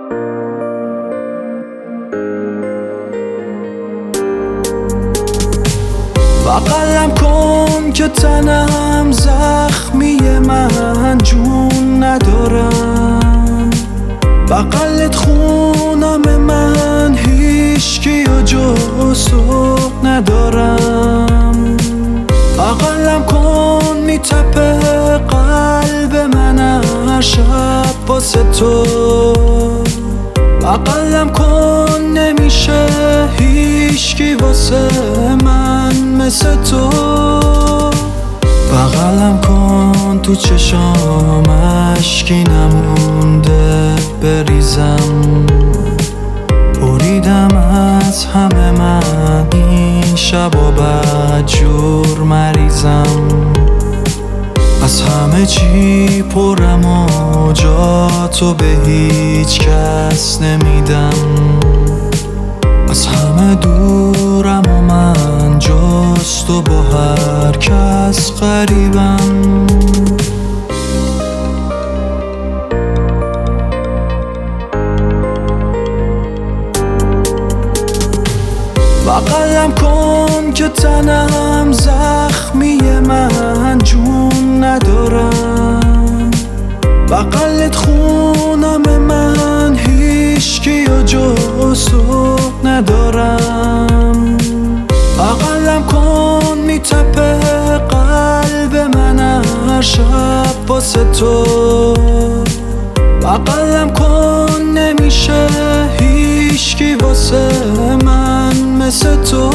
بغلم کن که تنم زخمی، من جون ندارم. بغلت خونم، من هیچکی و جز تو ندارم. بغلم کن میتپه قلب من هر شب واسه تو. بغلم کن نمیشه هیچکی واسه من مثل تو. بغلم کن تو چشام اشکی نمونده بریزم. بریدم از همه من این شبا بدجور مریضم. از همه چی پرم و جاتو به هیچ کس نمیدم. از همه دورم و من جز تو با هر کس غریبم. بغلم کن که تنم زخمی، من جون ندارم. بغلت خونم، من هیچکی و جز تو ندارم. بغلم کن میتپه قلب من هر شب واسه تو. بغلم کن نمیشه هیچکی واسه من مثل تو.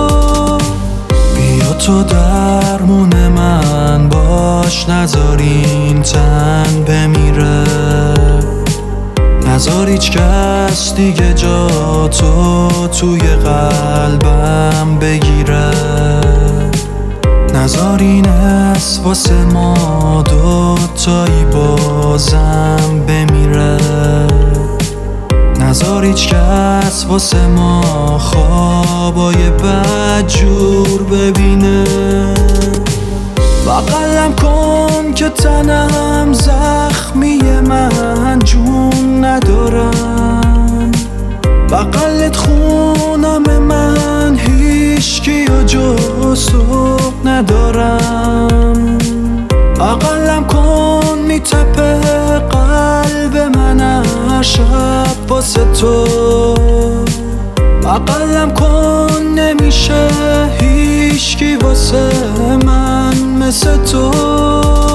بیا تو درمون من باش، نذار این تن بمیره. نذار هیچ کس دیگه جا تو توی قلبم بگیره. نذار این حس واسه ما دوتایی بازم بمیره. نذار هیچ کس واسه ما خوابای بدجور ببینه. بغلم کن که تنم زخمی، من جون ندارم. بغلت خونم، من هیچکی و جز تو ندارم. بغلم کن میتپه قلب من هر شب واسه تو. بغلم کن نمیشه هیچکی واسه من مثل تو.